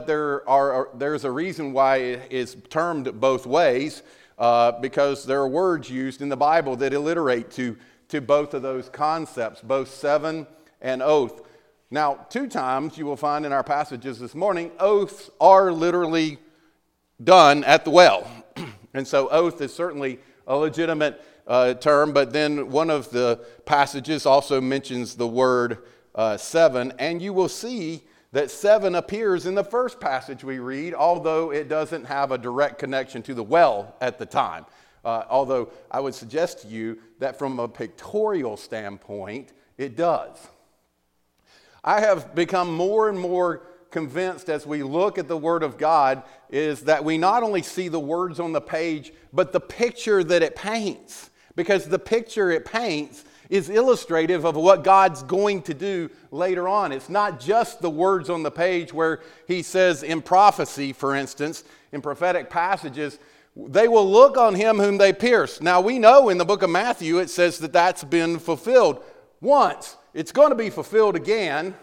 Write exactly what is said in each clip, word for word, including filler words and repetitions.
There are there's a reason why it is termed both ways, uh, because there are words used in the Bible that alliterate to, to both of those concepts, both seven and oath. Now, two times you will find in our passages this morning, oaths are literally done at the well. And so oath is certainly a legitimate uh, term, but then one of the passages also mentions the word uh, seven, and you will see that seven appears in the first passage we read, although it doesn't have a direct connection to the well at the time. Uh, although I would suggest to you that from a pictorial standpoint, it does. I have become more and more convinced as we look at the Word of God is that we not only see the words on the page, but the picture that it paints. Because the picture it paints is illustrative of what God's going to do later on. It's not just the words on the page where he says in prophecy, for instance, in prophetic passages, they will look on him whom they pierced. Now we know in the book of Matthew it says that that's been fulfilled once. It's going to be fulfilled again.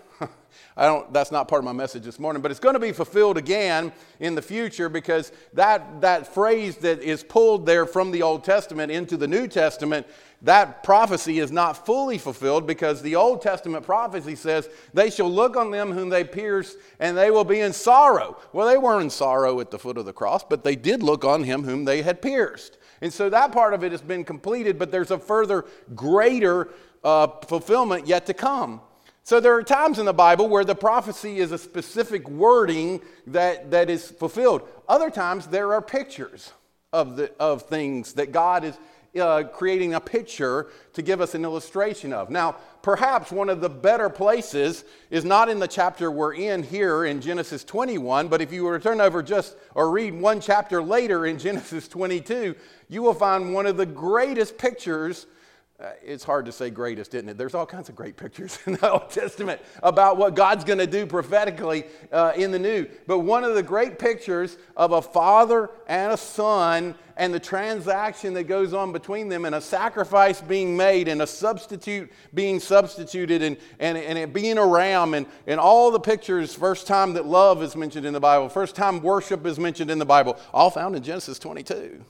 I don't, that's not part of my message this morning, but it's going to be fulfilled again in the future, because that, that phrase that is pulled there from the Old Testament into the New Testament, that prophecy is not fully fulfilled, because the Old Testament prophecy says, they shall look on them whom they pierced, and they will be in sorrow. Well, they weren't in sorrow at the foot of the cross, but they did look on him whom they had pierced. And so that part of it has been completed, but there's a further greater uh, fulfillment yet to come. So there are times in the Bible where the prophecy is a specific wording that, that is fulfilled. Other times there are pictures of, the, of things that God is uh, creating a picture to give us an illustration of. Now, perhaps one of the better places is not in the chapter we're in here in Genesis twenty-one, but if you were to turn over just or read one chapter later in Genesis twenty-two, you will find one of the greatest pictures. Uh, it's hard to say greatest, isn't it? There's all kinds of great pictures in the Old Testament about what God's going to do prophetically uh, in the New. But one of the great pictures of a father and a son and the transaction that goes on between them, and a sacrifice being made and a substitute being substituted, and, and, and it being a ram, and, and all the pictures, first time that love is mentioned in the Bible, first time worship is mentioned in the Bible, all found in Genesis twenty-two.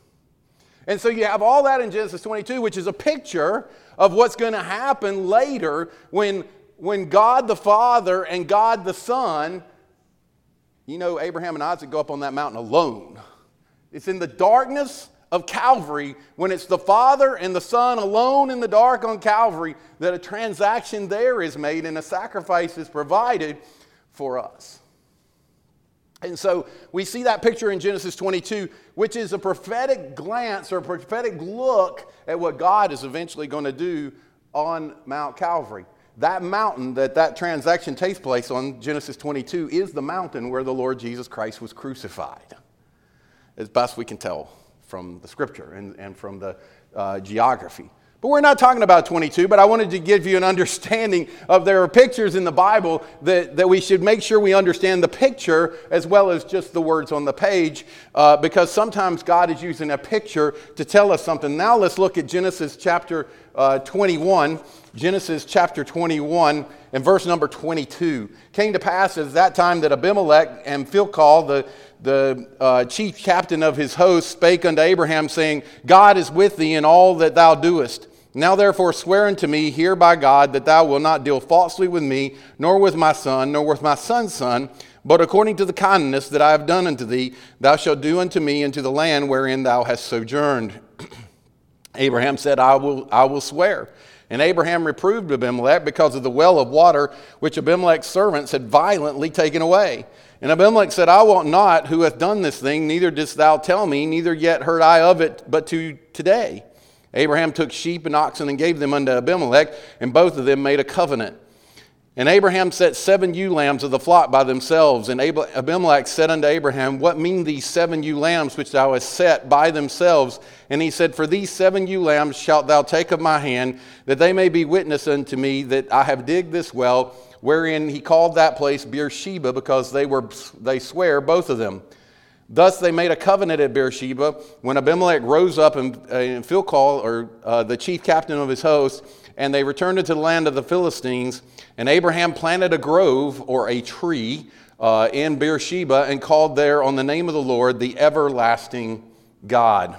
And so you have all that in Genesis twenty-two, which is a picture of what's going to happen later when, when God the Father and God the Son, you know, Abraham and Isaac go up on that mountain alone. It's in the darkness of Calvary, when it's the Father and the Son alone in the dark on Calvary, that a transaction there is made and a sacrifice is provided for us. And so we see that picture in Genesis twenty-two, which is a prophetic glance or a prophetic look at what God is eventually going to do on Mount Calvary. That mountain that that transaction takes place on, Genesis twenty-two, is the mountain where the Lord Jesus Christ was crucified, as best we can tell from the scripture and, and from the uh, geography. But we're not talking about twenty-two, but I wanted to give you an understanding of there are pictures in the Bible that, that we should make sure we understand the picture as well as just the words on the page, uh, because sometimes God is using a picture to tell us something. Now let's look at Genesis chapter uh, twenty-one. Genesis chapter twenty-one and verse number twenty-two. Came to pass at that time that Abimelech and Phicol, the the uh, chief captain of his host, spake unto Abraham, saying, God is with thee in all that thou doest. Now therefore swear unto me here by God that thou wilt not deal falsely with me, nor with my son, nor with my son's son, but according to the kindness that I have done unto thee, thou shalt do unto me and to the land wherein thou hast sojourned. Abraham said, I will, I will swear. And Abraham reproved Abimelech because of the well of water which Abimelech's servants had violently taken away. And Abimelech said, I wot not who hath done this thing, neither didst thou tell me, neither yet heard I of it but to today. Abraham took sheep and oxen and gave them unto Abimelech, and both of them made a covenant. And Abraham set seven ewe lambs of the flock by themselves. And Abimelech said unto Abraham, what mean these seven ewe lambs which thou hast set by themselves? And he said, for these seven ewe lambs shalt thou take of my hand, that they may be witness unto me that I have digged this well, wherein he called that place Beersheba, because they were they swear both of them. Thus they made a covenant at Beersheba. When Abimelech rose up and, uh, and Phicol, or uh, the chief captain of his host, and they returned into the land of the Philistines, and Abraham planted a grove or a tree uh, in Beersheba and called there on the name of the Lord, the everlasting God.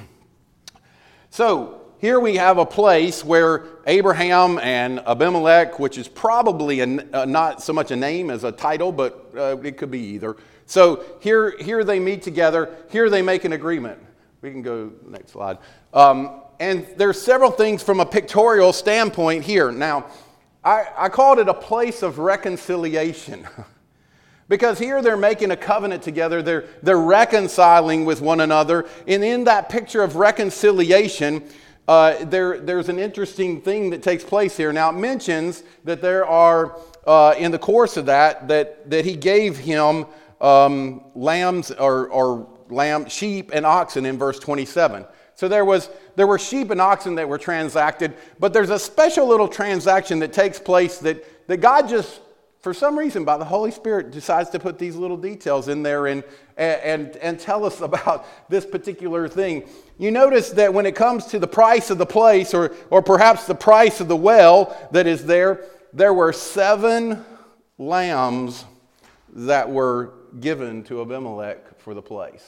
So here we have a place where Abraham and Abimelech, which is probably a, uh, not so much a name as a title, but uh, it could be either. So here, here they meet together. Here they make an agreement. We can go next slide. Um, and there's several things from a pictorial standpoint here. Now, I, I called it a place of reconciliation. Because here they're making a covenant together, they're, they're reconciling with one another, and in that picture of reconciliation, uh, there, there's an interesting thing that takes place here. Now it mentions that there are, uh, in the course of that, that, that he gave him um, lambs or, or lamb, sheep and oxen in verse twenty-seven. So there was there were sheep and oxen that were transacted, but there's a special little transaction that takes place that, that God just, for some reason, by the Holy Spirit, decides to put these little details in there and, and, and tell us about this particular thing. You notice that when it comes to the price of the place, or, or perhaps the price of the well that is there, there were seven lambs that were given to Abimelech for the place.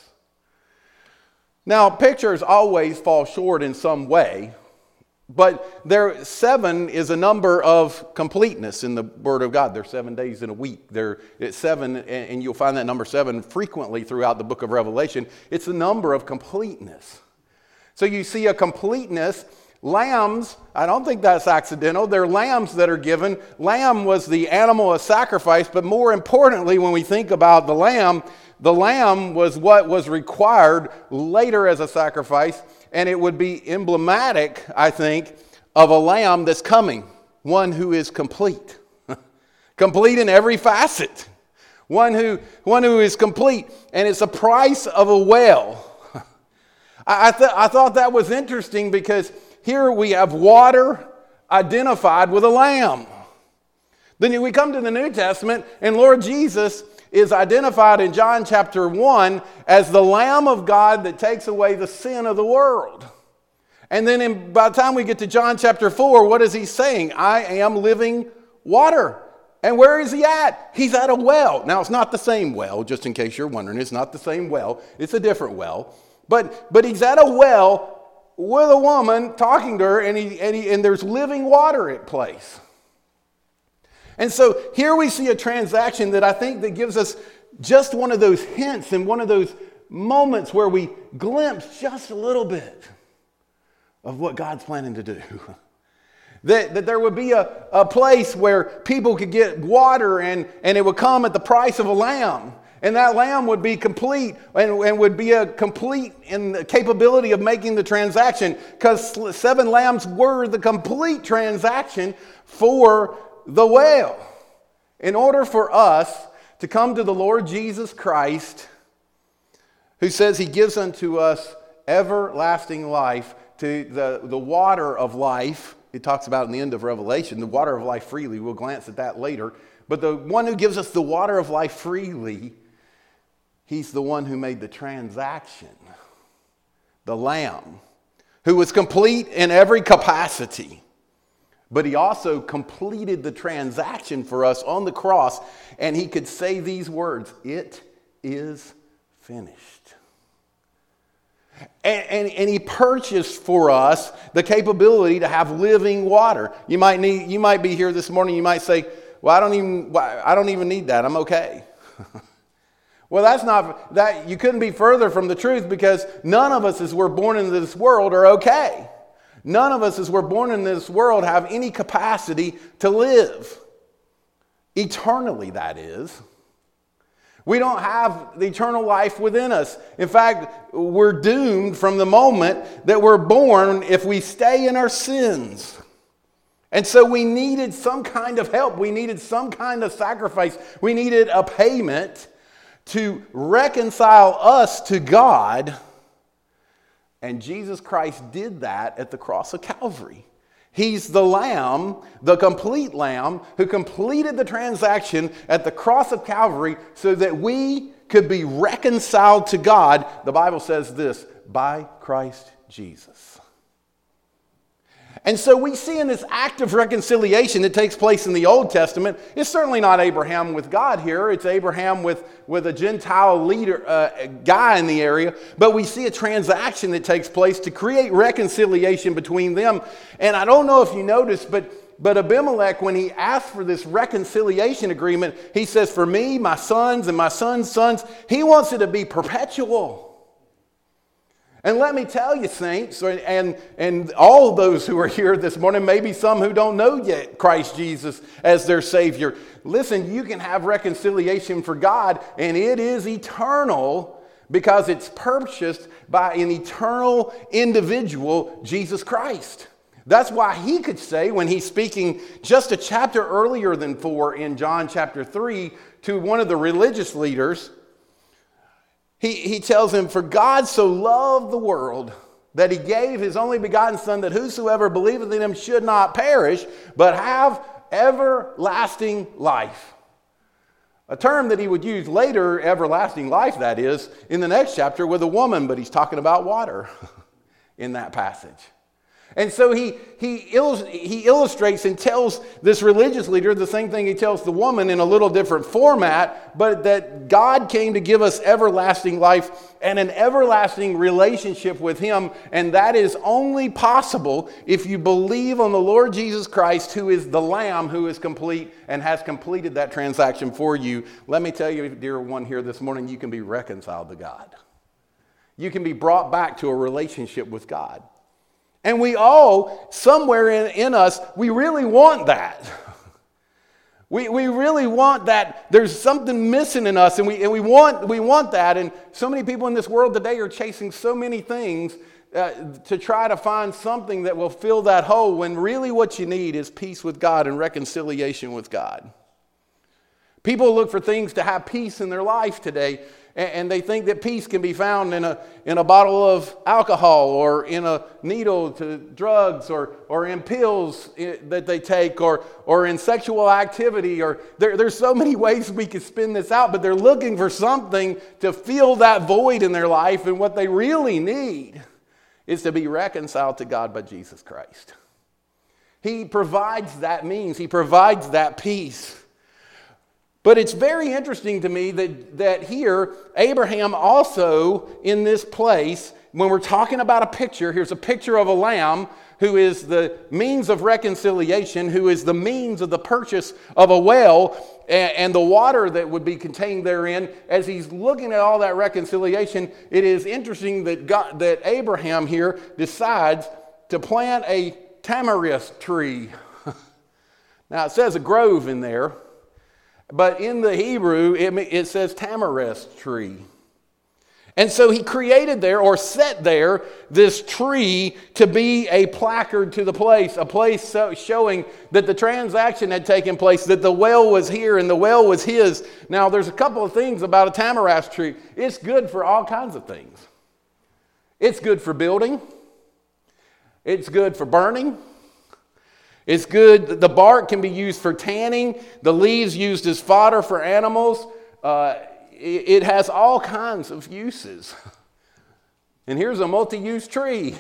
Now, pictures always fall short in some way. But there, seven is a number of completeness in the Word of God. There's seven days in a week. There, it's seven, and you'll find that number seven frequently throughout the book of Revelation. It's a number of completeness. So you see a completeness. Lambs, I don't think that's accidental. They're lambs that are given. Lamb was the animal of sacrifice, but more importantly, when we think about the lamb, the lamb was what was required later as a sacrifice. And it would be emblematic, I think, of a lamb that's coming. One who is complete. Complete in every facet. One who, one who is complete. And it's the price of a well. I, th- I thought that was interesting because here we have water identified with a lamb. Then we come to the New Testament and Lord Jesus is identified in John chapter one as the Lamb of God that takes away the sin of the world. And then in, by the time we get to John chapter four, what is he saying? I am living water. And where is he at? He's at a well. Now, it's not the same well, just in case you're wondering. It's not the same well. It's a different well. But, but he's at a well with a woman talking to her, and, he, and, he, and there's living water at place. And so here we see a transaction that I think that gives us just one of those hints and one of those moments where we glimpse just a little bit of what God's planning to do. that, that there would be a, a place where people could get water and, and it would come at the price of a lamb. And that lamb would be complete and, and would be a complete in the capability of making the transaction, because seven lambs were the complete transaction for the well. In order for us to come to the Lord Jesus Christ, who says he gives unto us everlasting life, to the, the water of life, it talks about in the end of Revelation, the water of life freely. We'll glance at that later. But the one who gives us the water of life freely, he's the one who made the transaction. The Lamb, who was complete in every capacity. But he also completed the transaction for us on the cross, and he could say these words, "It is finished." And, and, and he purchased for us the capability to have living water. You might need, you might be here this morning, you might say, "Well, I don't even, I don't even need that. I'm okay." Well, that's not, that you couldn't be further from the truth, because none of us as we're born into this world are okay. None of us as we're born in this world have any capacity to live. Eternally, that is. We don't have the eternal life within us. In fact, we're doomed from the moment that we're born if we stay in our sins. And so we needed some kind of help. We needed some kind of sacrifice. We needed a payment to reconcile us to God. And Jesus Christ did that at the cross of Calvary. He's the Lamb, the complete Lamb, who completed the transaction at the cross of Calvary so that we could be reconciled to God. The Bible says this, by Christ Jesus. And so we see in this act of reconciliation that takes place in the Old Testament, it's certainly not Abraham with God here. It's Abraham with, with a Gentile leader, uh, guy in the area. But we see a transaction that takes place to create reconciliation between them. And I don't know if you noticed, but, but Abimelech, when he asked for this reconciliation agreement, he says, for me, my sons, and my sons' sons, he wants it to be perpetual. And let me tell you, saints, and, and all of those who are here this morning, maybe some who don't know yet Christ Jesus as their Savior. Listen, you can have reconciliation for God, and it is eternal because it's purchased by an eternal individual, Jesus Christ. That's why he could say, when he's speaking just a chapter earlier than four in John chapter three to one of the religious leaders, He, he tells him, for God so loved the world that he gave his only begotten Son, that whosoever believeth in him should not perish, but have everlasting life. A term that he would use later, everlasting life, that is, in the next chapter with a woman, but he's talking about water in that passage. And so he, he, illust- he illustrates and tells this religious leader the same thing he tells the woman in a little different format, but that God came to give us everlasting life and an everlasting relationship with him. And that is only possible if you believe on the Lord Jesus Christ, who is the Lamb who is complete and has completed that transaction for you. Let me tell you, dear one here this morning, you can be reconciled to God. You can be brought back to a relationship with God. And we all, somewhere in, in us, we really want that. We, we really want that. There's something missing in us, and we, and we, want, we want that. And so many people in this world today are chasing so many things uh, to try to find something that will fill that hole, when really what you need is peace with God and reconciliation with God. People look for things to have peace in their life today, and they think that peace can be found in a, in a bottle of alcohol, or in a needle to drugs, or, or in pills that they take, or, or in sexual activity. Or there, there's so many ways we could spin this out, but they're looking for something to fill that void in their life. And what they really need is to be reconciled to God by Jesus Christ. He provides that means. He provides that peace. But it's very interesting to me that, that here, Abraham also, in this place, when we're talking about a picture, here's a picture of a lamb who is the means of reconciliation, who is the means of the purchase of a well, and, and the water that would be contained therein. As he's looking at all that reconciliation, it is interesting that, God, that Abraham here decides to plant a tamarisk tree. Now, it says a grove in there. But in the Hebrew, it, it says tamarisk tree. And so he created there, or set there, this tree to be a placard to the place, a place so, showing that the transaction had taken place, that the well was here and the well was his. Now, there's a couple of things about a tamarisk tree. It's good for all kinds of things. It's good for building. It's good for burning. It's good. The bark can be used for tanning. The leaves used as fodder for animals. Uh, it, it has all kinds of uses. And here's a multi-use tree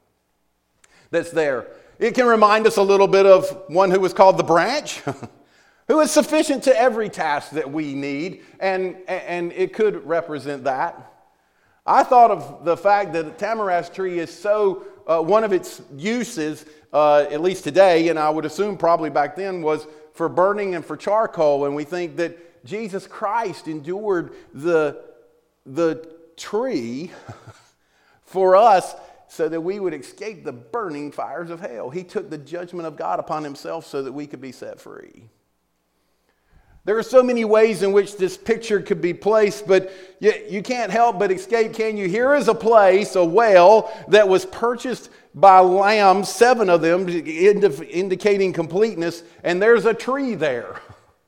that's there. It can remind us a little bit of one who was called the branch, who is sufficient to every task that we need. And, and it could represent that. I thought of the fact that a tamarisk tree is so, uh, one of its uses, uh, at least today, and I would assume probably back then, was for burning and for charcoal. And we think that Jesus Christ endured the, the tree for us so that we would escape the burning fires of hell. He took the judgment of God upon himself so that we could be set free. There are so many ways in which this picture could be placed, but you, you can't help but escape, can you? Here is a place, a well, that was purchased by lambs, seven of them, indi- indicating completeness, and there's a tree there.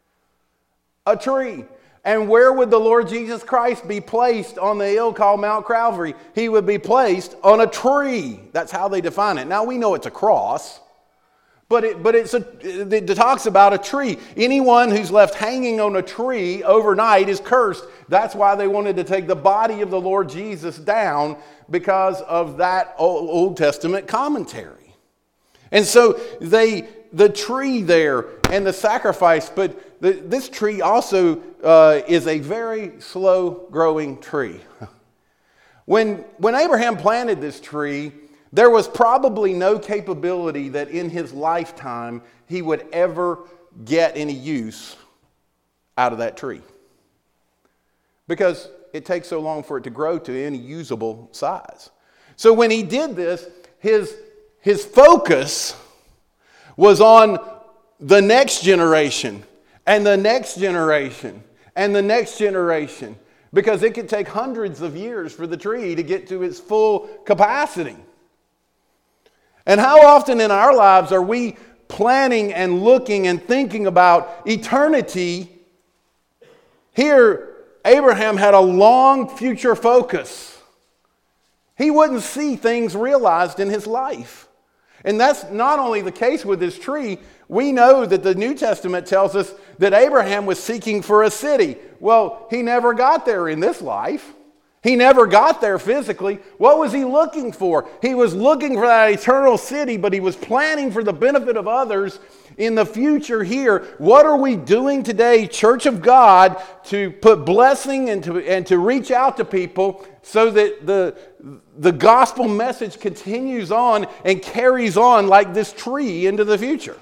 A tree. And where would the Lord Jesus Christ be placed on the hill called Mount Calvary? He would be placed on a tree. That's how they define it. Now we know it's a cross. But it, but it's a, it talks about a tree. Anyone who's left hanging on a tree overnight is cursed. That's why they wanted to take the body of the Lord Jesus down, because of that Old Testament commentary. And so they, the tree there and the sacrifice, but the, this tree also uh, is a very slow growing tree. When, when Abraham planted this tree, there was probably no capability that in his lifetime he would ever get any use out of that tree, because it takes so long for it to grow to any usable size. So when he did this, his, his focus was on the next generation and the next generation and the next generation, because it could take hundreds of years for the tree to get to its full capacity. And how often in our lives are we planning and looking and thinking about eternity? Here, Abraham had a long future focus. He wouldn't see things realized in his life. And that's not only the case with this tree. We know that the New Testament tells us that Abraham was seeking for a city. Well, he never got there in this life. He never got there physically. What was he looking for? He was looking for that eternal city, but he was planning for the benefit of others in the future here. What are we doing today, Church of God, to put blessing and to, and to reach out to people so that the, the gospel message continues on and carries on like this tree into the future?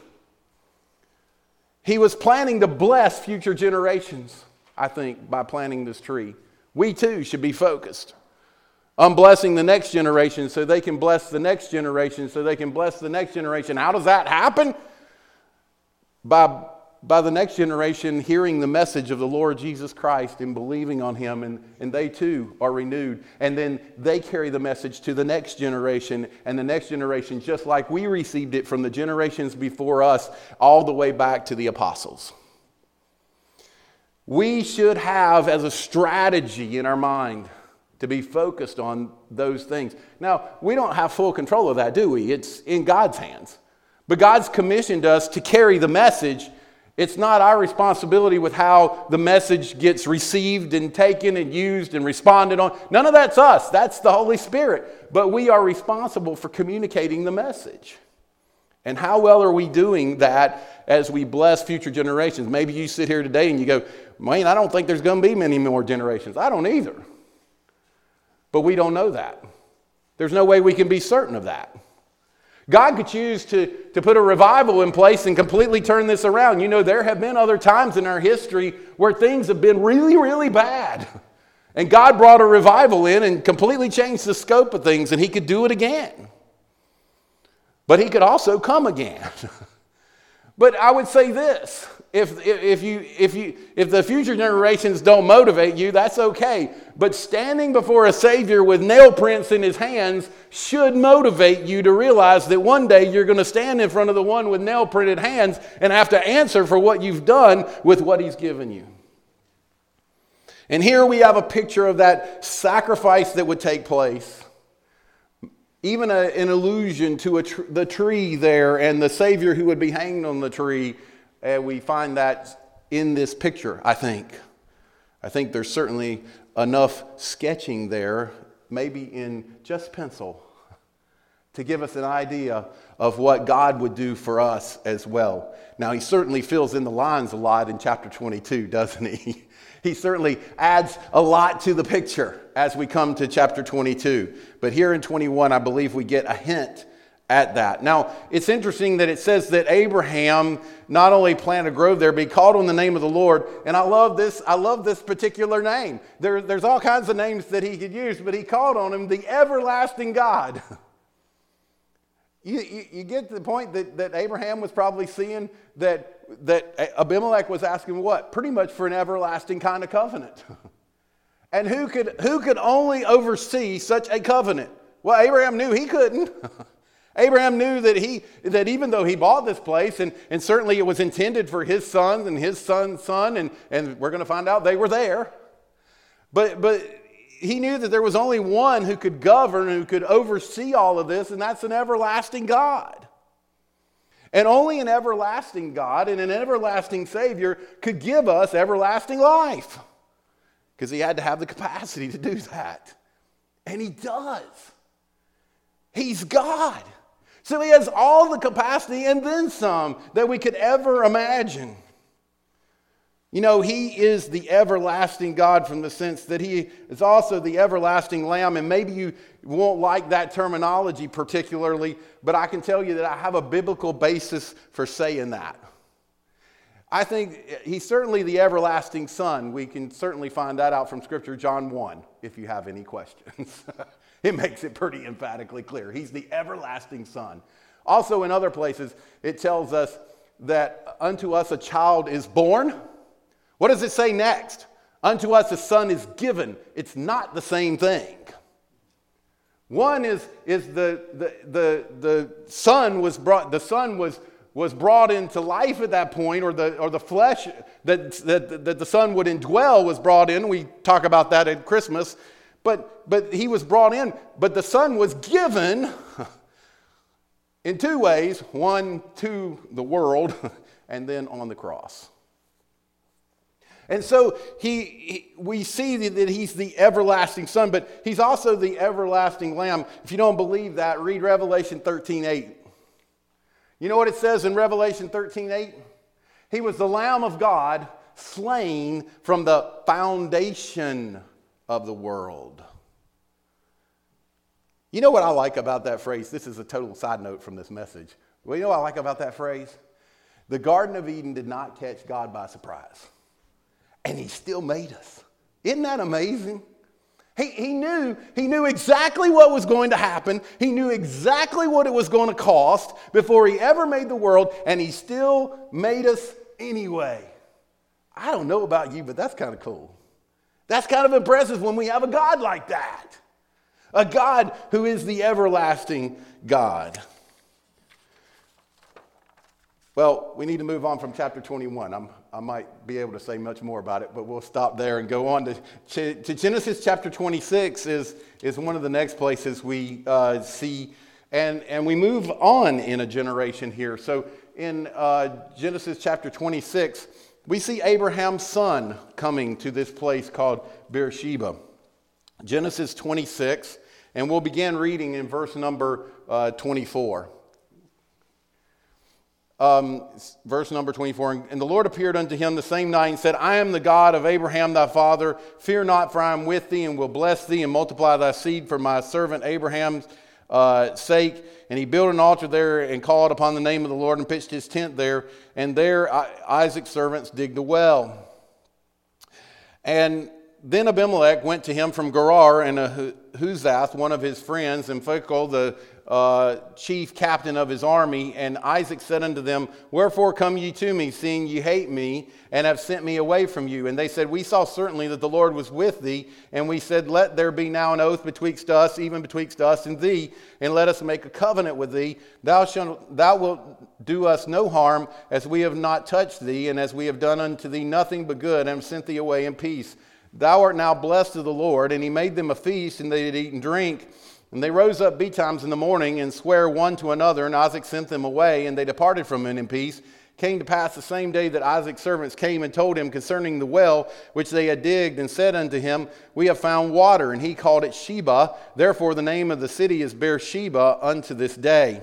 He was planning to bless future generations, I think, by planting this tree. We too should be focused on blessing the next generation so they can bless the next generation so they can bless the next generation. How does that happen? By, by the next generation hearing the message of the Lord Jesus Christ and believing on Him, and, and they too are renewed. And then they carry the message to the next generation and the next generation, just like we received it from the generations before us all the way back to the apostles. We should have as a strategy in our mind to be focused on those things. Now, we don't have full control of that, do we? It's in God's hands. But God's commissioned us to carry the message. It's not our responsibility with how the message gets received and taken and used and responded on. None of that's us. That's the Holy Spirit. But we are responsible for communicating the message. And how well are we doing that as we bless future generations? Maybe you sit here today and you go, Wayne, I don't think there's going to be many more generations. I don't either. But we don't know that. There's no way we can be certain of that. God could choose to, to put a revival in place and completely turn this around. You know, there have been other times in our history where things have been really, really bad. And God brought a revival in and completely changed the scope of things, and He could do it again. But He could also come again. But I would say this, if, if, you, if, you, if the future generations don't motivate you, that's okay. But standing before a Savior with nail prints in His hands should motivate you to realize that one day you're going to stand in front of the one with nail printed hands and have to answer for what you've done with what He's given you. And here we have a picture of that sacrifice that would take place. Even a, an allusion to a tr- the tree there and the Savior who would be hanged on the tree. And we find that in this picture, I think. I think there's certainly enough sketching there, maybe in just pencil, to give us an idea of what God would do for us as well. Now, He certainly fills in the lines a lot in chapter twenty-two, doesn't He? He certainly adds a lot to the picture as we come to chapter twenty-two. But here in twenty-one, I believe we get a hint at that. Now, it's interesting that it says that Abraham not only planted a grove there, but he called on the name of the Lord. And I love this. I love this particular name. There, there's all kinds of names that he could use, but he called on Him the everlasting God. You, you, you get to the point that, that Abraham was probably seeing that, that Abimelech was asking what? Pretty much for an everlasting kind of covenant. And who could, who could only oversee such a covenant? Well, Abraham knew he couldn't. Abraham knew that he that even though he bought this place, and, and certainly it was intended for his son and his son's son, and, and we're going to find out they were there. But but he knew that there was only one who could govern, who could oversee all of this, and that's an everlasting God. And only an everlasting God and an everlasting Savior could give us everlasting life. Because He had to have the capacity to do that. And He does. He's God. So he has all the capacity and then some that we could ever imagine. You know, he is the everlasting God from the sense that he is also the everlasting Lamb. And maybe you won't like that terminology particularly, but I can tell you that I have a biblical basis for saying that. I think he's certainly the everlasting Son. We can certainly find that out from Scripture, John one, if you have any questions. It makes it pretty emphatically clear. He's the everlasting Son. Also in other places, it tells us that unto us a child is born. What does it say next? Unto us a son is given. It's not the same thing. One is, is the, the, the, the son was brought, the son was, was brought into life at that point, or the, or the flesh that, that, that the son would indwell was brought in. We talk about that at Christmas. But, but he was brought in, but the son was given in two ways. One, to the world, and then on the cross. And so he, he, we see that he's the everlasting Son, but he's also the everlasting Lamb. If you don't believe that, read Revelation thirteen eight. You know what it says in Revelation thirteen eight? He was the Lamb of God, slain from the foundation of the world. You know what I like about that phrase? This is a total side note from this message. Well, you know what I like about that phrase? The Garden of Eden did not catch God by surprise. And he still made us. Isn't that amazing? He, he knew, he knew exactly what was going to happen. He knew exactly what it was going to cost before he ever made the world, and he still made us anyway. I don't know about you, but that's kind of cool. That's kind of impressive when we have a God like that. A God who is the everlasting God. Well, we need to move on from chapter twenty-one. I'm, I might be able to say much more about it, but we'll stop there and go on to, to Genesis chapter twenty-six is, is one of the next places we uh, see, and, and we move on in a generation here. So in uh, Genesis chapter twenty-six, we see Abraham's son coming to this place called Beersheba. Genesis twenty-six, and we'll begin reading in verse number uh, twenty-four. Um, verse number twenty-four, and the Lord appeared unto him the same night and said, I am the God of Abraham thy father. Fear not, for I am with thee, and will bless thee, and multiply thy seed for my servant Abraham's uh, sake. And he built an altar there, and called upon the name of the Lord, and pitched his tent there. And there Isaac's servants digged a well. And then Abimelech went to him from Gerar, and Ahuzath, one of his friends, and Phicol, the uh, chief captain of his army. And Isaac said unto them, Wherefore come ye to me, seeing ye hate me, and have sent me away from you? And they said, We saw certainly that the Lord was with thee. And we said, Let there be now an oath betwixt us, even betwixt us and thee, and let us make a covenant with thee. Thou shalt, thou wilt do us no harm, as we have not touched thee, and as we have done unto thee nothing but good, and have sent thee away in peace. Thou art now blessed of the Lord. And he made them a feast, and they did eat and drink. And they rose up betimes in the morning, and sware one to another. And Isaac sent them away, and they departed from him in peace. Came to pass the same day that Isaac's servants came and told him concerning the well which they had digged, and said unto him, We have found water. And he called it Sheba. Therefore the name of the city is Beersheba unto this day.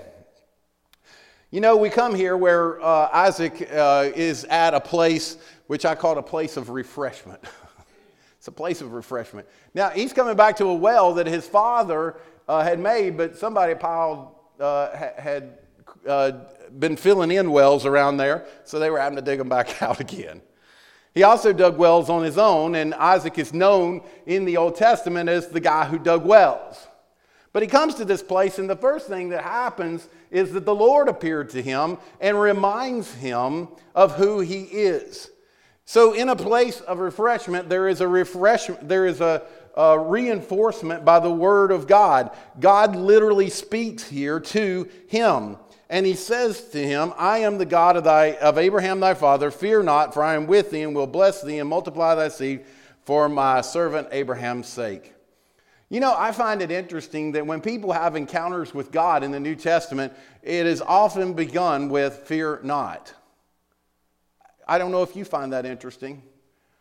You know, we come here where uh, Isaac uh, is at a place which I call a place of refreshment. It's a place of refreshment. Now, he's coming back to a well that his father uh, had made, but somebody piled, uh, had uh, been filling in wells around there, so they were having to dig them back out again. He also dug wells on his own, and Isaac is known in the Old Testament as the guy who dug wells. But he comes to this place, and the first thing that happens is that the Lord appeared to him and reminds him of who he is. So in a place of refreshment, there is a refreshment, there is a, a reinforcement by the word of God. God literally speaks here to him. And he says to him, I am the God of, thy, of Abraham thy father. Fear not, for I am with thee, and will bless thee, and multiply thy seed for my servant Abraham's sake. You know, I find it interesting that when people have encounters with God in the New Testament, it is often begun with fear not. I don't know if you find that interesting.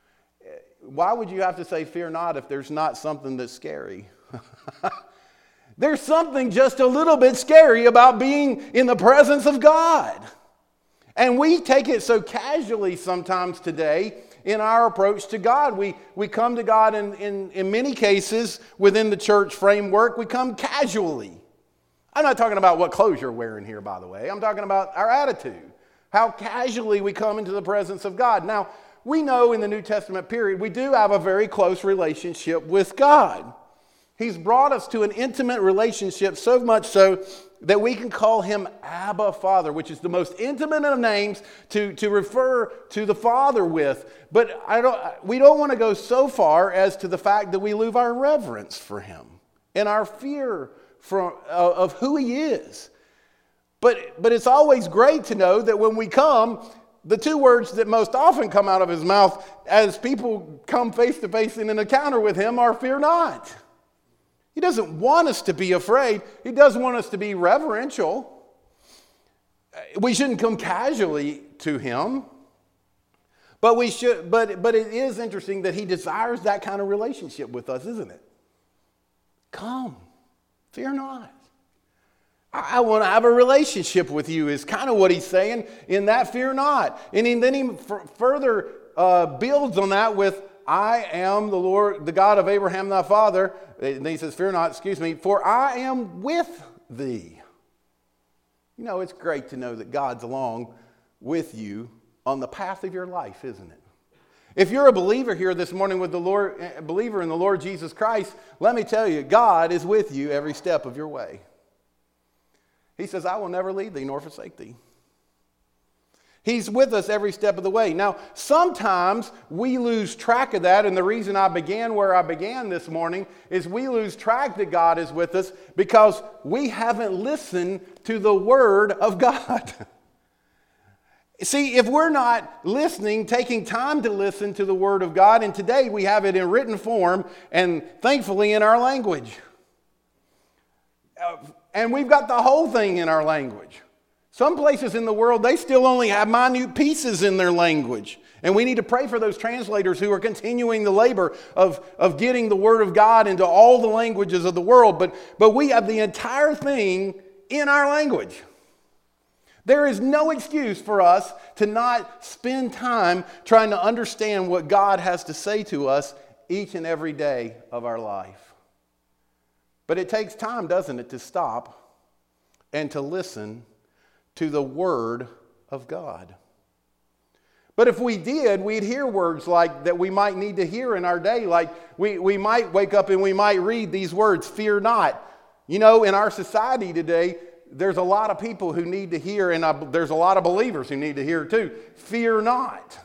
Why would you have to say fear not if there's not something that's scary? There's something just a little bit scary about being in the presence of God. And we take it so casually sometimes today in our approach to God. We, we come to God in, in, in many cases within the church framework, we come casually. I'm not talking about what clothes you're wearing here, by the way. I'm talking about our attitude, how casually we come into the presence of God. Now, we know in the New Testament period, we do have a very close relationship with God. He's brought us to an intimate relationship, so much so that we can call him Abba Father, which is the most intimate of names to, to refer to the Father with. But I don't, we don't want to go so far as to the fact that we lose our reverence for him and our fear from, uh, of who he is. But, but it's always great to know that when we come, the two words that most often come out of his mouth as people come face to face in an encounter with him are fear not. He doesn't want us to be afraid. He does want us to be reverential. We shouldn't come casually to him. But we should. But, but it is interesting that he desires that kind of relationship with us, isn't it? Come, fear not. I, I want to have a relationship with you is kind of what he's saying in that fear not. And then he f- further uh, builds on that with, I am the Lord, the God of Abraham thy father. And he says, fear not, excuse me, for I am with thee. You know, it's great to know that God's along with you on the path of your life, isn't it? If you're a believer here this morning with the Lord, a believer in the Lord Jesus Christ, let me tell you, God is with you every step of your way. He says, I will never leave thee nor forsake thee. He's with us every step of the way. Now, sometimes we lose track of that, and the reason I began where I began this morning is we lose track that God is with us because we haven't listened to the Word of God. See, if we're not listening, taking time to listen to the Word of God, and today we have it in written form and thankfully in our language. And we've got the whole thing in our language. Some places in the world, they still only have minute pieces in their language. And we need to pray for those translators who are continuing the labor of, of getting the Word of God into all the languages of the world. But, but we have the entire thing in our language. There is no excuse for us to not spend time trying to understand what God has to say to us each and every day of our life. But it takes time, doesn't it, to stop and to listen to the Word of God. But if we did, we'd hear words like that we might need to hear in our day. Like we, we might wake up and we might read these words, fear not. You know, in our society today, there's a lot of people who need to hear, and I, there's a lot of believers who need to hear too. Fear not.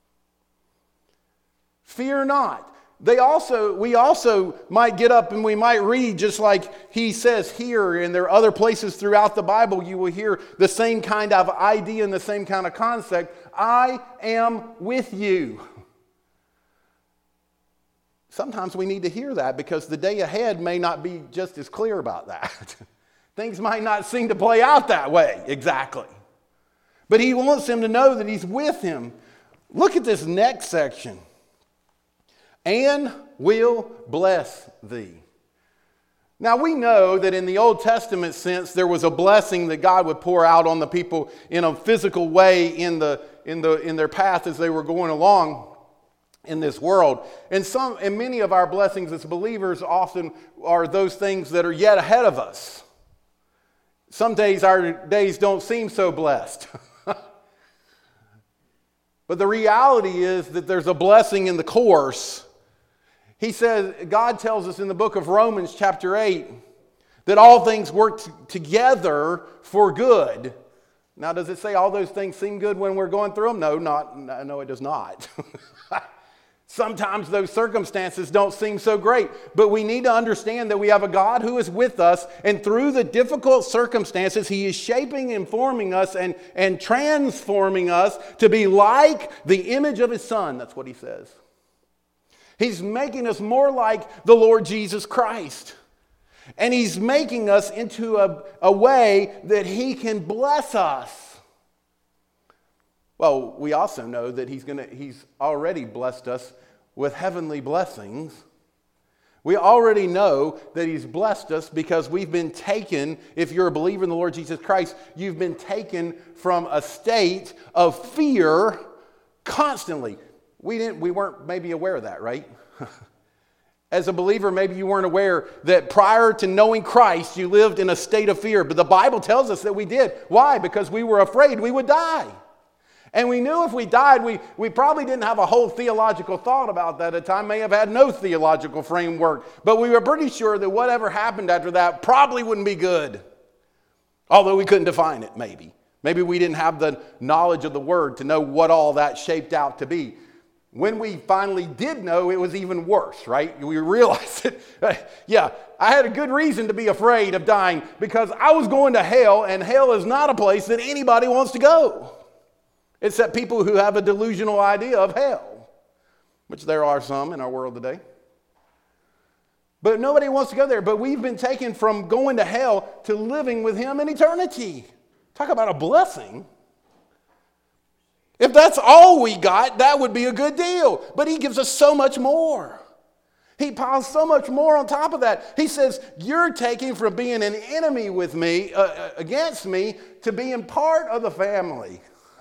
Fear not. They also, we also might get up and we might read just like he says here, and there are other places throughout the Bible you will hear the same kind of idea and the same kind of concept. I am with you. Sometimes we need to hear that because the day ahead may not be just as clear about that. Things might not seem to play out that way exactly. But he wants them to know that he's with him. Look at this next section. And will bless thee. Now we know that in the Old Testament sense, there was a blessing that God would pour out on the people in a physical way in the in the in their path as they were going along in this world. And some and many of our blessings as believers often are those things that are yet ahead of us. Some days our days don't seem so blessed. But the reality is that there's a blessing in the course. He says, God tells us in the book of Romans chapter eight that all things work t- together for good. Now, does it say all those things seem good when we're going through them? No, not, no, it does not. Sometimes those circumstances don't seem so great, but we need to understand that we have a God who is with us, and through the difficult circumstances, he is shaping and forming us and, and transforming us to be like the image of his Son. That's what he says. He's making us more like the Lord Jesus Christ. And he's making us into a, a way that he can bless us. Well, we also know that he's gonna, he's already blessed us with heavenly blessings We already know that he's blessed us because we've been taken, if you're a believer in the Lord Jesus Christ, you've been taken from a state of fear constantly. We didn't, we weren't maybe aware of that, right? As a believer, maybe you weren't aware that prior to knowing Christ, you lived in a state of fear. But the Bible tells us that we did. Why? Because we were afraid we would die. And we knew if we died, we, we probably didn't have a whole theological thought about that at the time, may have had no theological framework. But we were pretty sure that whatever happened after that probably wouldn't be good. Although we couldn't define it, maybe. Maybe we didn't have the knowledge of the Word to know what all that shaped out to be. When we finally did know, it was even worse, right? We realized it. Yeah, I had a good reason to be afraid of dying because I was going to hell, and hell is not a place that anybody wants to go. Except people who have a delusional idea of hell, which there are some in our world today. But nobody wants to go there. But we've been taken from going to hell to living with him in eternity. Talk about a blessing. If that's all we got, that would be a good deal. But he gives us so much more. He piles so much more on top of that. He says, you're taking from being an enemy with me, uh, against me, to being part of the family.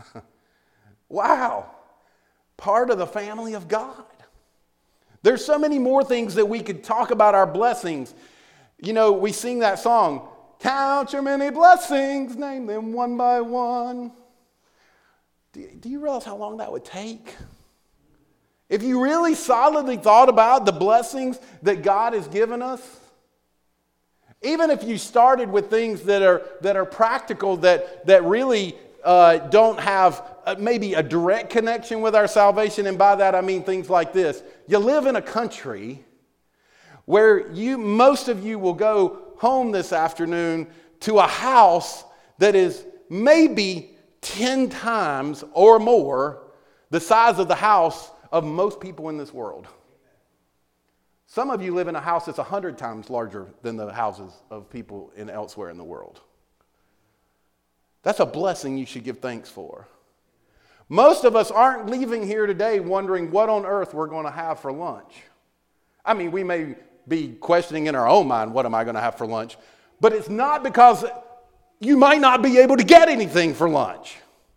Wow. Part of the family of God. There's so many more things that we could talk about our blessings. You know, we sing that song, count your many blessings, name them one by one. Do, do you realize how long that would take? If you really solidly thought about the blessings that God has given us, even if you started with things that are that are practical, that, that really uh, don't have uh, maybe a direct connection with our salvation, and by that I mean things like this. You live in a country where you most of you will go home this afternoon to a house that is maybe ten times or more the size of the house of most people in this world. Some of you live in a house that's a hundred times larger than the houses of people in elsewhere in the world. That's a blessing you should give thanks for. Most of us aren't leaving here today wondering what on earth we're going to have for lunch. I mean, we may be questioning in our own mind, what am I going to have for lunch? But it's not because you might not be able to get anything for lunch.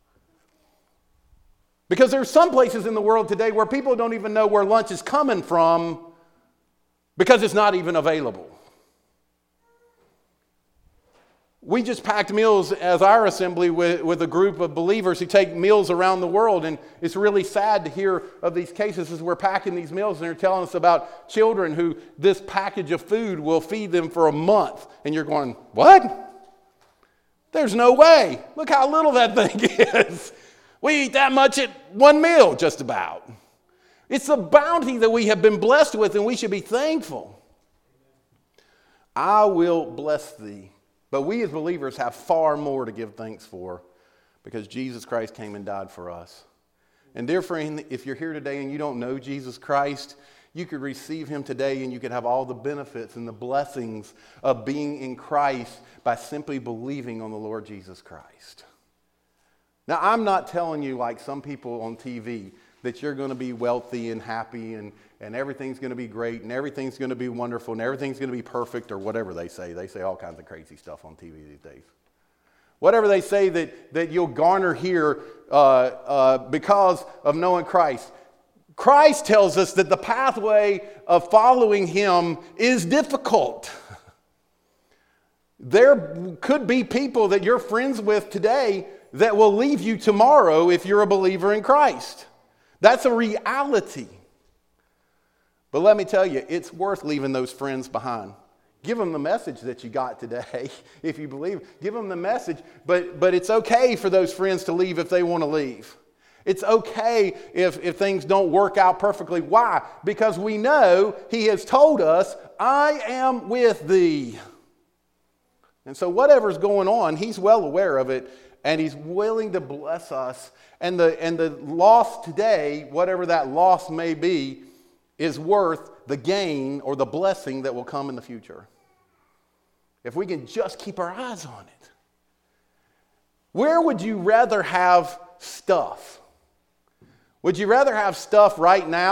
Because there's some places in the world today where people don't even know where lunch is coming from because it's not even available. We just packed meals as our assembly with, with a group of believers who take meals around the world, and it's really sad to hear of these cases as we're packing these meals, and they're telling us about children who this package of food will feed them for a month. And you're going, what? There's no way. Look how little that thing is. We eat that much at one meal, just about. It's a bounty that we have been blessed with, and we should be thankful. I will bless thee. But we as believers have far more to give thanks for because Jesus Christ came and died for us. And dear friend, if you're here today and you don't know Jesus Christ, you could receive him today and you could have all the benefits and the blessings of being in Christ by simply believing on the Lord Jesus Christ. Now, I'm not telling you like some people on T V that you're going to be wealthy and happy and, and everything's going to be great and everything's going to be wonderful and everything's going to be perfect or whatever they say. They say all kinds of crazy stuff on T V these days. Whatever they say that, that you'll garner here uh, uh, because of knowing Christ. Christ tells us that the pathway of following him is difficult. There could be people that you're friends with today that will leave you tomorrow if you're a believer in Christ. That's a reality. But let me tell you, it's worth leaving those friends behind. Give them the message that you got today, if you believe. Give them the message, but, but it's okay for those friends to leave if they want to leave. It's okay if, if things don't work out perfectly. Why? Because we know he has told us, I am with thee. And so whatever's going on, he's well aware of it, and he's willing to bless us. And the, and the loss today, whatever that loss may be, is worth the gain or the blessing that will come in the future. If we can just keep our eyes on it. Where would you rather have stuff? Would you rather have stuff right now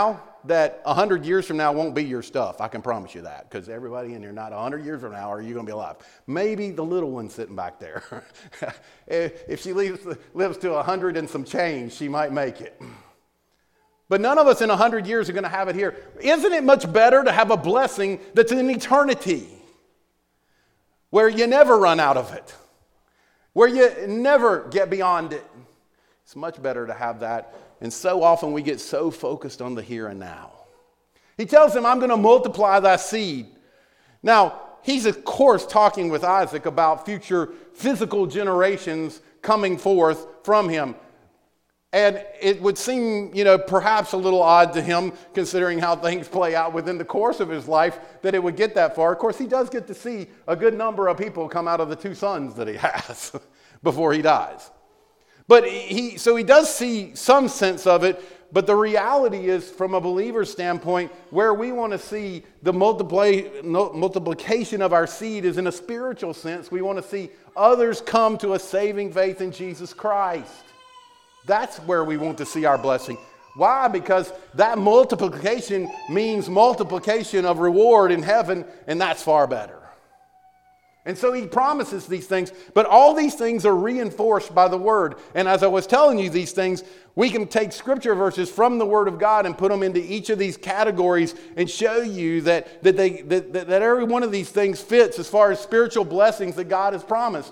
that one hundred years from now won't be your stuff. I can promise you that, because everybody in here, not one hundred years from now are you going to be alive. Maybe the little one sitting back there. If she lives, lives to one hundred and some change, she might make it. But none of us in one hundred years are going to have it here. Isn't it much better to have a blessing that's in eternity, where you never run out of it, where you never get beyond it? It's much better to have that. And so often we get so focused on the here and now. He tells him, I'm going to multiply thy seed. Now, he's of course talking with Isaac about future physical generations coming forth from him. And it would seem, you know, perhaps a little odd to him, considering how things play out within the course of his life, that it would get that far. Of course, he does get to see a good number of people come out of the two sons that he has before he dies. But he, so he does see some sense of it, but the reality is, from a believer's standpoint, where we want to see the multiply, multiplication of our seed is in a spiritual sense. We want to see others come to a saving faith in Jesus Christ. That's where we want to see our blessing. Why? Because that multiplication means multiplication of reward in heaven, and that's far better. And so he promises these things, but all these things are reinforced by the Word. And as I was telling you these things, we can take scripture verses from the Word of God and put them into each of these categories and show you that, that, they, that, that, that every one of these things fits as far as spiritual blessings that God has promised.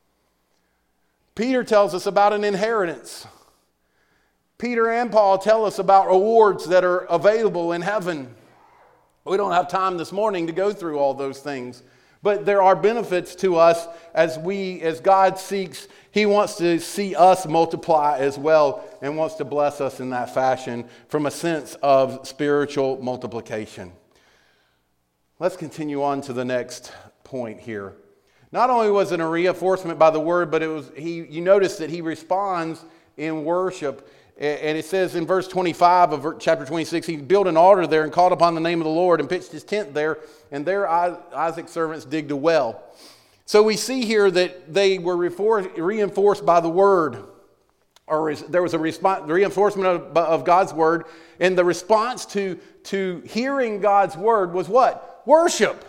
Peter tells us about an inheritance. Peter and Paul tell us about rewards that are available in heaven. We don't have time this morning to go through all those things. But there are benefits to us as we, as God seeks. He wants to see us multiply as well, and wants to bless us in that fashion from a sense of spiritual multiplication. Let's continue on to the next point here. Not only was it a reinforcement by the Word, but it was he. You notice that he responds in worship. And it says in verse twenty-five of chapter twenty-six, he built an altar there and called upon the name of the Lord and pitched his tent there. And there Isaac's servants digged a well. So we see here that they were reinforced by the Word. Or there was a response, reinforcement of, of God's Word. And the response to, to hearing God's Word was what? Worship.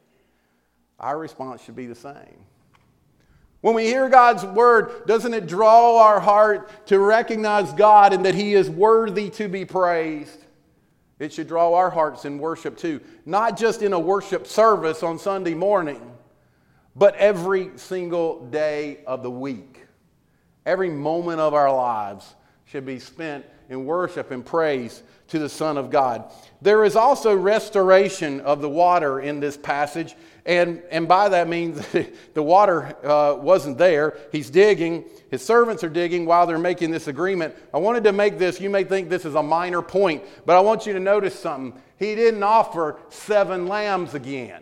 Our response should be the same. When we hear God's Word, doesn't it draw our heart to recognize God and that He is worthy to be praised? It should draw our hearts in worship too. Not just in a worship service on Sunday morning, but every single day of the week. Every moment of our lives should be spent in worship and praise to the Son of God. There is also restoration of the water in this passage. And, and by that means the water uh, wasn't there. He's digging. His servants are digging while they're making this agreement. I wanted to make this, you may think this is a minor point, but I want you to notice something. He didn't offer seven lambs again.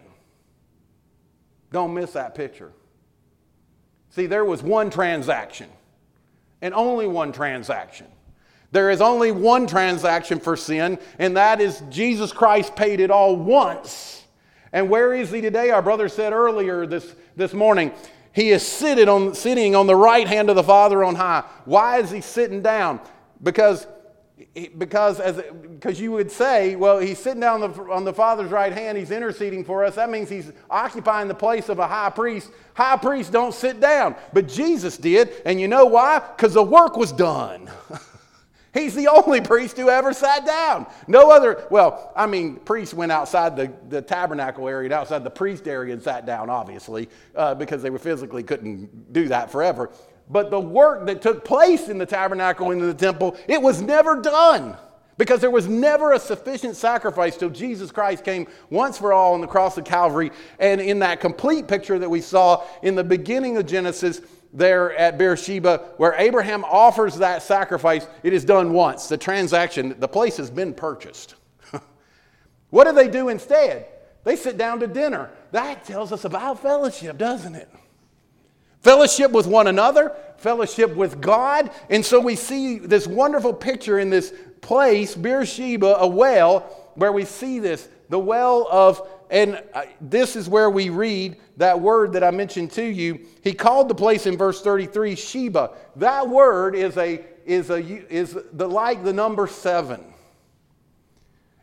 Don't miss that picture. See, there was one transaction, and only one transaction. There is only one transaction for sin, and that is Jesus Christ paid it all once. And where is he today? Our brother said earlier this, this morning, he is sitting on, sitting on the right hand of the Father on high. Why is he sitting down? Because, because, as, because you would say, well, he's sitting down on the, on the Father's right hand, he's interceding for us. That means he's occupying the place of a high priest. High priests don't sit down, but Jesus did. And you know why? Because the work was done. He's the only priest who ever sat down. No other, well, I mean, priests went outside the, the tabernacle area, outside the priest area and sat down, obviously, uh, because they were physically couldn't do that forever. But the work that took place in the tabernacle and in the temple, it was never done. Because there was never a sufficient sacrifice till Jesus Christ came once for all on the cross of Calvary. And in that complete picture that we saw in the beginning of Genesis, there at Beersheba, where Abraham offers that sacrifice, it is done once. The transaction, the place has been purchased. What do they do instead? They sit down to dinner. That tells us about fellowship, doesn't it? Fellowship with one another, fellowship with God. And so we see this wonderful picture in this place, Beersheba, a well, where we see this, the well of, and this is where we read that word that I mentioned to you. He called the place in verse thirty-three Sheba. That word is a is a is the like the number seven.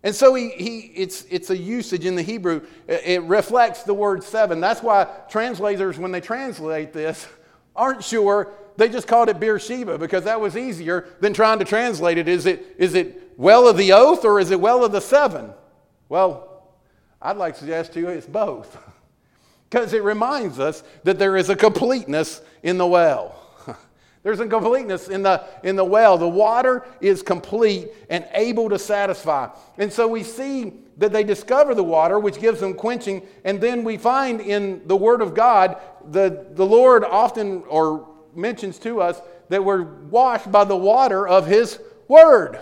And so he, he it's, it's a usage in the Hebrew. It reflects the word seven. That's why translators, when they translate this, aren't sure. They just called it Beersheba because that was easier than trying to translate it. Is it, is it well of the oath or is it well of the seven? Well, I'd like to suggest to you it's both. Because it reminds us that there is a completeness in the well. There's a completeness in the, in the well. The water is complete and able to satisfy. And so we see that they discover the water, which gives them quenching. And then we find in the Word of God, the, the Lord often or mentions to us that we're washed by the water of His Word.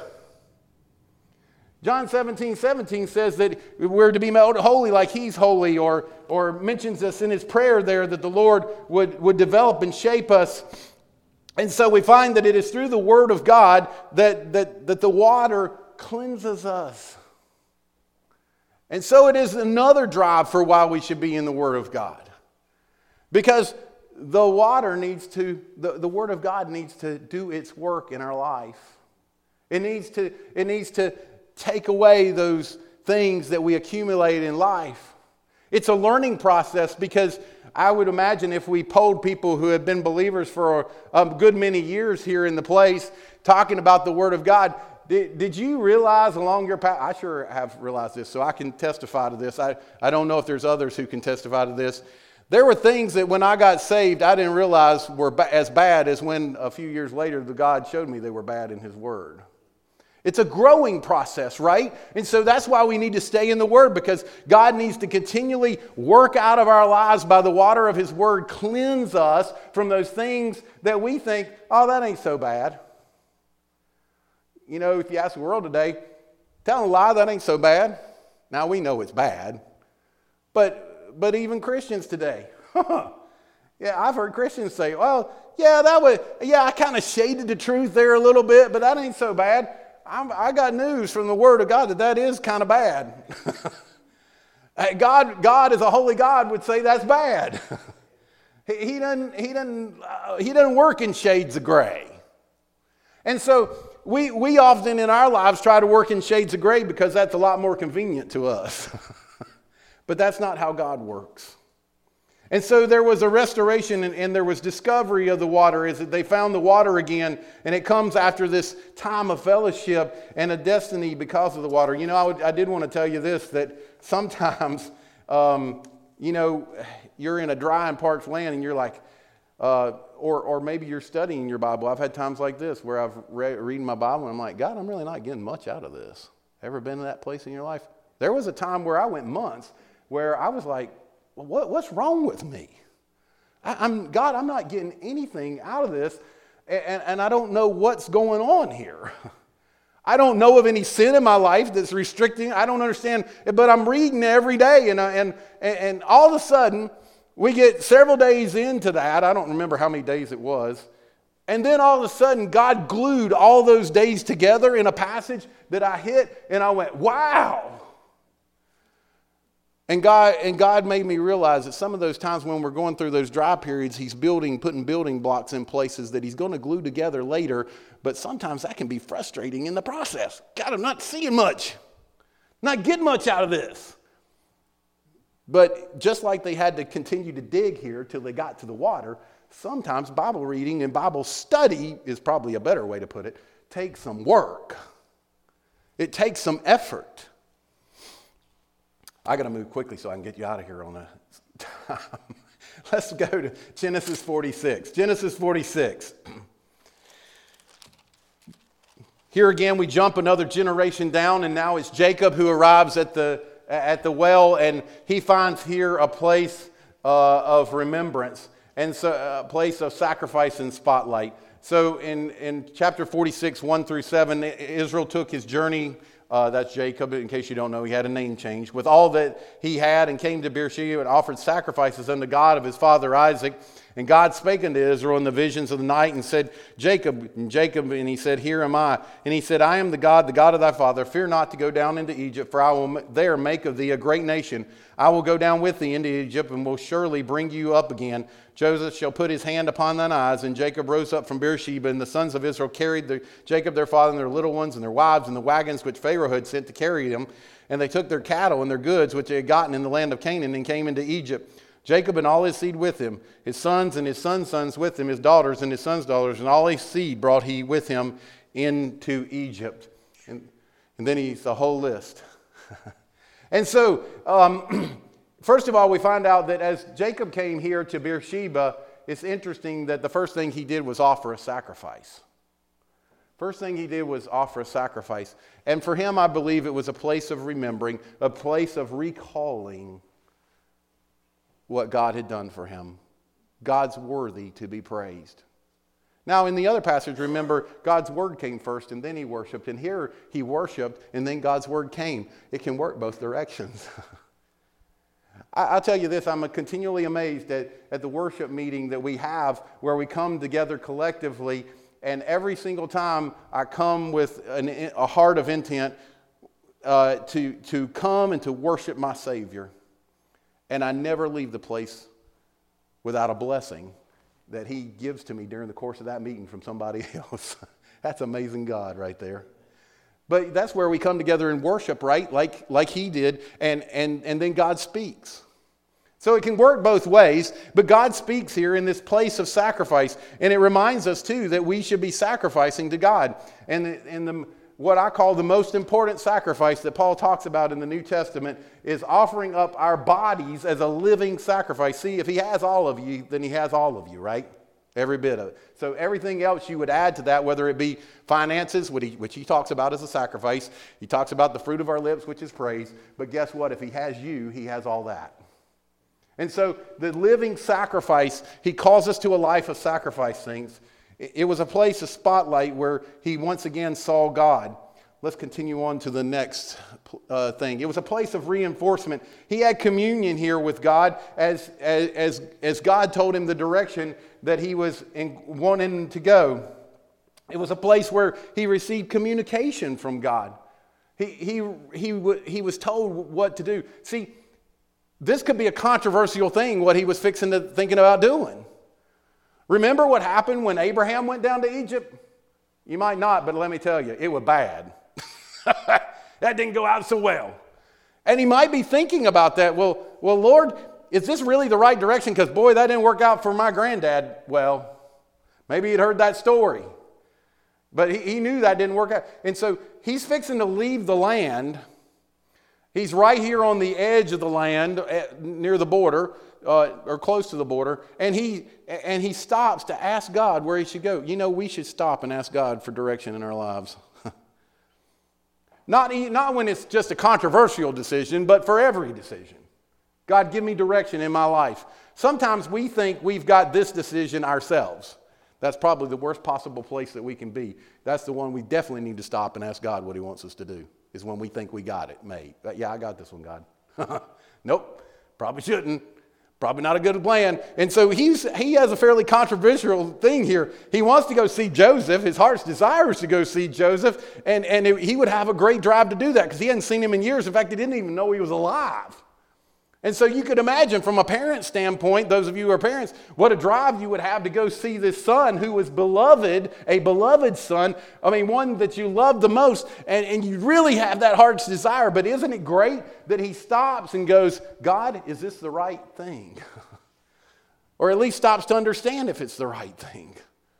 John seventeen seventeen says that we're to be made holy like He's holy, or, or mentions us in His prayer there that the Lord would, would develop and shape us. And so we find that it is through the Word of God that, that, that the water cleanses us. And so it is another drive for why we should be in the Word of God. Because the water needs to, the, the Word of God needs to do its work in our life. It needs to, it needs to take away those things that we accumulate in life. It's a learning process because I would imagine if we polled people who have been believers for a, a good many years here in the place, talking about the Word of God, did, did you realize along your path, I sure have realized this, so I can testify to this. I, I don't know if there's others who can testify to this. There were things that when I got saved, I didn't realize were ba- as bad as when a few years later, the God showed me they were bad in His Word. It's a growing process, right? And so that's why we need to stay in the Word, because God needs to continually work out of our lives by the water of His Word, cleanse us from those things that we think, oh, that ain't so bad. You know, if you ask the world today, tell them a lie, that ain't so bad. Now we know it's bad. But, but even Christians today, yeah, I've heard Christians say, well, yeah, that was, yeah, I kind of shaded the truth there a little bit, but that ain't so bad. I'm, I got news from the Word of God that that is kind of bad. God, God as a holy God would say that's bad. he, he doesn't, he doesn't, uh, he doesn't work in shades of gray. And so we, we often in our lives try to work in shades of gray because that's a lot more convenient to us. But that's not how God works. And so there was a restoration and, and there was discovery of the water, is that they found the water again, and it comes after this time of fellowship and a destiny because of the water. You know, I, would, I did want to tell you this, that sometimes, um, you know, you're in a dry and parched land and you're like, uh, or or maybe you're studying your Bible. I've had times like this where I've read reading my Bible and I'm like, God, I'm really not getting much out of this. Ever been in that place in your life? There was a time where I went months where I was like, What, what's wrong with me? I, I'm God, I'm not getting anything out of this, and, and I don't know what's going on here. I don't know of any sin in my life that's restricting. I don't understand, but I'm reading every day, and, I, and, and all of a sudden, we get several days into that. I don't remember how many days it was. And then all of a sudden, God glued all those days together in a passage that I hit, and I went, wow. And God, and God made me realize that some of those times when we're going through those dry periods, He's building, putting building blocks in places that He's going to glue together later. But sometimes that can be frustrating in the process. God, I'm not seeing much. Not getting much out of this. But just like they had to continue to dig here till they got to the water, sometimes Bible reading and Bible study is probably a better way to put it, takes some work. It takes some effort. I got to move quickly so I can get you out of here on a time. Let's go to Genesis forty-six. Genesis forty-six. Here again, we jump another generation down, and now it's Jacob who arrives at the at the well, and he finds here a place uh, of remembrance and so a place of sacrifice and spotlight. So in, in chapter forty-six, one through seven, Israel took his journey. Uh, that's Jacob, in case you don't know, he had a name change. With all that he had, and came to Beersheba and offered sacrifices unto God of his father Isaac. And God spake unto Israel in the visions of the night and said, Jacob, and Jacob, and he said, Here am I. And he said, I am the God, the God of thy father. Fear not to go down into Egypt, for I will there make of thee a great nation. I will go down with thee into Egypt, and will surely bring you up again. Joseph shall put his hand upon thine eyes. And Jacob rose up from Beersheba, and the sons of Israel carried the, Jacob their father and their little ones and their wives and the wagons which Pharaoh Pharaoh had sent to carry them. And they took their cattle and their goods, which they had gotten in the land of Canaan, and came into Egypt. Jacob and all his seed with him, his sons and his sons' sons with him, his daughters and his sons' daughters, and all his seed brought he with him into Egypt. And, and then he's the whole list. And so, um, first of all, we find out that as Jacob came here to Beersheba, it's interesting that the first thing he did was offer a sacrifice. First thing he did was offer a sacrifice. And for him, I believe it was a place of remembering, a place of recalling what God had done for him. God's worthy to be praised. Now, in the other passage, remember, God's word came first and then he worshiped. And here he worshiped and then God's word came. It can work both directions. I, I'll tell you this, I'm continually amazed at, at the worship meeting that we have where we come together collectively. And every single time I come with an, a heart of intent uh, to, to come and to worship my Savior. And I never leave the place without a blessing that He gives to me during the course of that meeting from somebody else. That's amazing God right there. But that's where we come together and worship, right? Like, like He did. And, and, and then God speaks. So it can work both ways, but God speaks here in this place of sacrifice. And it reminds us, too, that we should be sacrificing to God. And, and the, what I call the most important sacrifice that Paul talks about in the New Testament is offering up our bodies as a living sacrifice. See, if He has all of you, then He has all of you, right? Every bit of it. So everything else you would add to that, whether it be finances, which he, which he talks about as a sacrifice. He talks about the fruit of our lips, which is praise. But guess what? If He has you, He has all that. And so the living sacrifice, He calls us to a life of sacrifice, saints. It was a place, a spotlight where he once again saw God. Let's continue on to the next uh, thing. It was a place of reinforcement. He had communion here with God as, as, as God told him the direction that he was in, wanting to go. It was a place where he received communication from God. He, he, he, he was told what to do. See, this could be a controversial thing, what he was fixing to thinking about doing. Remember what happened when Abraham went down to Egypt? You might not, but let me tell you, it was bad. That didn't go out so well. And he might be thinking about that. Well, well, Lord, is this really the right direction? Because, boy, that didn't work out for my granddad. Well, maybe he'd heard that story. But he, he knew that didn't work out. And so he's fixing to leave the land. He's right here on the edge of the land, near the border, uh, or close to the border, and he and he stops to ask God where he should go. You know, we should stop and ask God for direction in our lives. not, not when it's just a controversial decision, but for every decision. God, give me direction in my life. Sometimes we think we've got this decision ourselves. That's probably the worst possible place that we can be. That's the one we definitely need to stop and ask God what He wants us to do. Is when we think we got it made. But yeah, I got this one, God. Nope, probably shouldn't. Probably not a good plan. And so he's he has a fairly controversial thing here. He wants to go see Joseph. His heart's desire is to go see Joseph. And, and it, he would have a great drive to do that because he hadn't seen him in years. In fact, he didn't even know he was alive. And so you could imagine from a parent standpoint, those of you who are parents, what a drive you would have to go see this son who was beloved, a beloved son. I mean, one that you love the most, and, and you really have that heart's desire. But isn't it great that he stops and goes, God, is this the right thing? Or at least stops to understand if it's the right thing.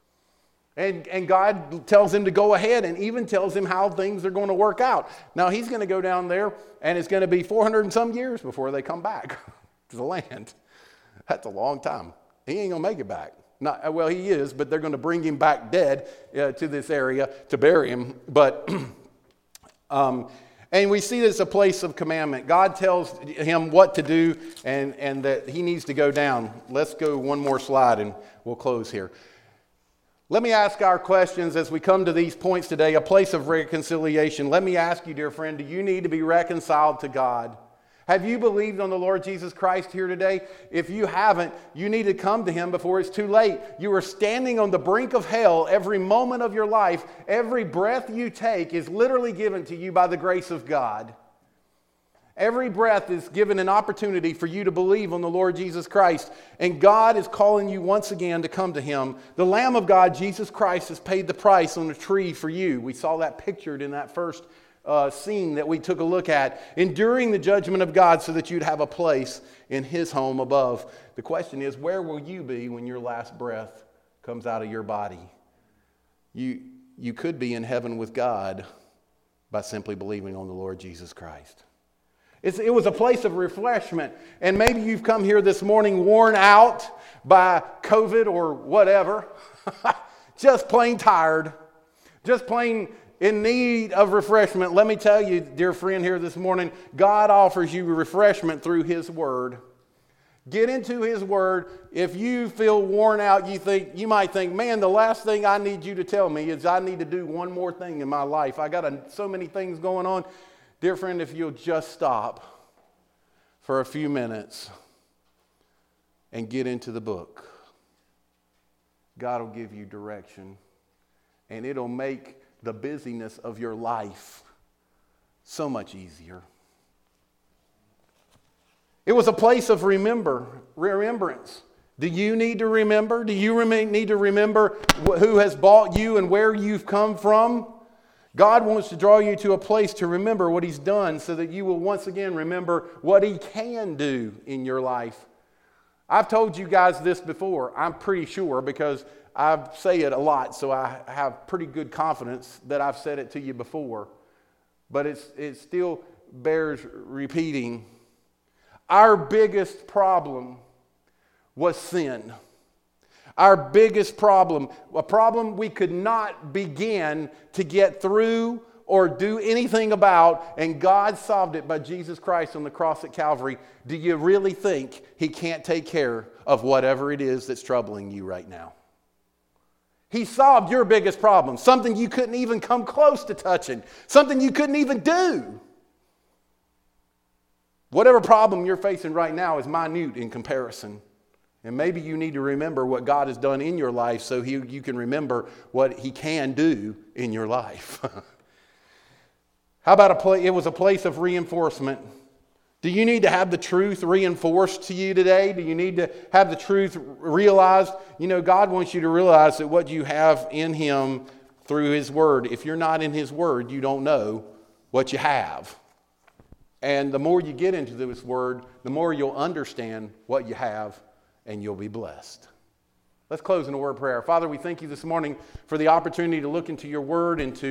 And, and God tells him to go ahead and even tells him how things are going to work out. Now, he's going to go down there, and it's going to be four hundred and some years before they come back to the land. That's a long time. He ain't going to make it back. Not, well, he is, but they're going to bring him back dead uh, to this area to bury him. But, um, and we see this a place of commandment. God tells him what to do and, and that he needs to go down. Let's go one more slide, and we'll close here. Let me ask our questions as we come to these points today, a place of reconciliation. Let me ask you, dear friend, do you need to be reconciled to God? Have you believed on the Lord Jesus Christ here today? If you haven't, you need to come to Him before it's too late. You are standing on the brink of hell every moment of your life. Every breath you take is literally given to you by the grace of God. Every breath is given an opportunity for you to believe on the Lord Jesus Christ. And God is calling you once again to come to Him. The Lamb of God, Jesus Christ, has paid the price on the tree for you. We saw that pictured in that first uh, uh, scene that we took a look at, enduring the judgment of God so that you'd have a place in His home above. The question is, where will you be when your last breath comes out of your body? You, you could be in heaven with God by simply believing on the Lord Jesus Christ. It's, it was a place of refreshment. And maybe you've come here this morning worn out by COVID or whatever. Just plain tired. Just plain in need of refreshment. Let me tell you, dear friend here this morning, God offers you refreshment through His Word. Get into His Word. If you feel worn out, you think you might think, man, the last thing I need you to tell me is I need to do one more thing in my life. I got a, so many things going on. Dear friend, if you'll just stop for a few minutes and get into the book, God will give you direction, and it'll make the busyness of your life so much easier. It was a place of remember, remembrance. Do you need to remember? Do you need to remember who has bought you and where you've come from? God wants to draw you to a place to remember what He's done so that you will once again remember what He can do in your life. I've told you guys this before, I'm pretty sure, because I say it a lot, so I have pretty good confidence that I've said it to you before. But it's, it still bears repeating. Our biggest problem was sin. Our biggest problem, a problem we could not begin to get through or do anything about, and God solved it by Jesus Christ on the cross at Calvary. Do you really think He can't take care of whatever it is that's troubling you right now? He solved your biggest problem, something you couldn't even come close to touching, something you couldn't even do. Whatever problem you're facing right now is minute in comparison. And maybe you need to remember what God has done in your life so he, you can remember what He can do in your life. How about a place? It was a place of reinforcement. Do you need to have the truth reinforced to you today? Do you need to have the truth realized? You know, God wants you to realize that what you have in Him through His Word, if you're not in His Word, you don't know what you have. And the more you get into this Word, the more you'll understand what you have, and you'll be blessed. Let's close in a word of prayer. Father, we thank You this morning for the opportunity to look into Your Word and to